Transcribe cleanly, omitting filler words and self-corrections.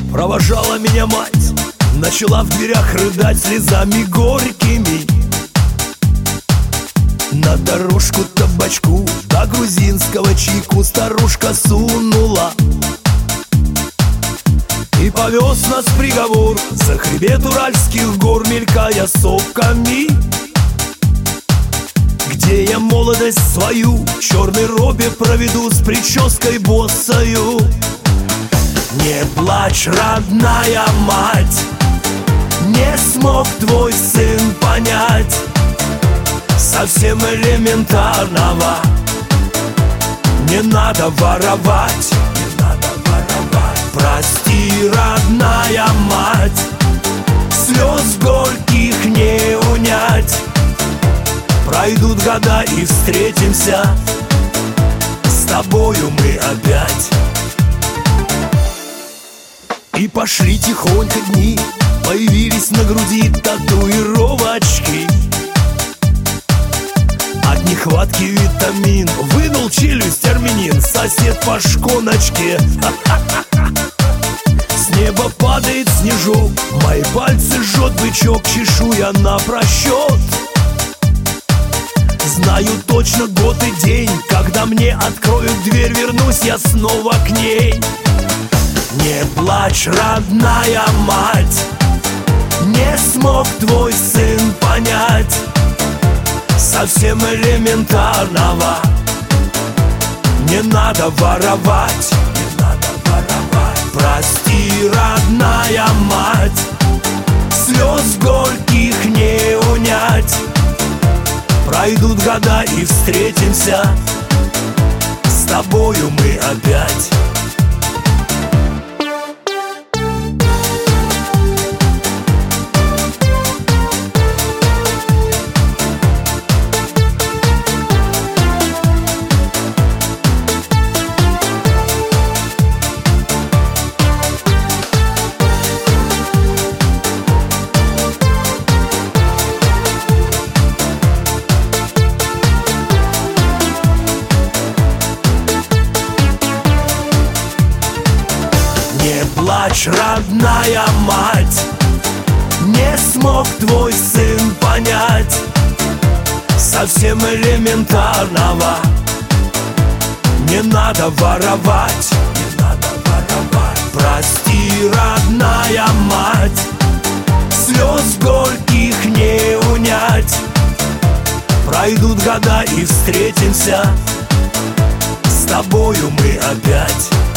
Провожала меня мать, начала в дверях рыдать слезами горькими. На дорожку табачку до грузинского чайку старушка сунула и повез нас в приговор за хребет уральских гор, мелькая сопками. Где я молодость свою в черной робе проведу с прической босою. Не плачь, родная мать, не смог твой сын понять совсем элементарного. Не надо воровать, не надо воровать. Прости, родная мать, слез горьких не унять. Пройдут года и встретимся с тобою мы опять. И пошли тихонько дни, появились на груди татуировочки. От нехватки витамин вынул челюсть армянин, сосед по шконочке. С неба падает снежок, мои пальцы жжет бычок, чешу я на просчет. Знаю точно год и день, когда мне откроют дверь, вернусь я снова к ней. Не плачь, родная мать, не смог твой сын понять совсем элементарного. Не надо воровать, не надо воровать. Прости, родная мать, слез горьких не унять. Пройдут года и встретимся с тобою мы опять. Не плачь, родная мать, не смог твой сын понять совсем элементарного. Не надо воровать, не надо воровать. Прости, родная мать, слез горьких не унять. Пройдут года и встретимся с тобою мы опять.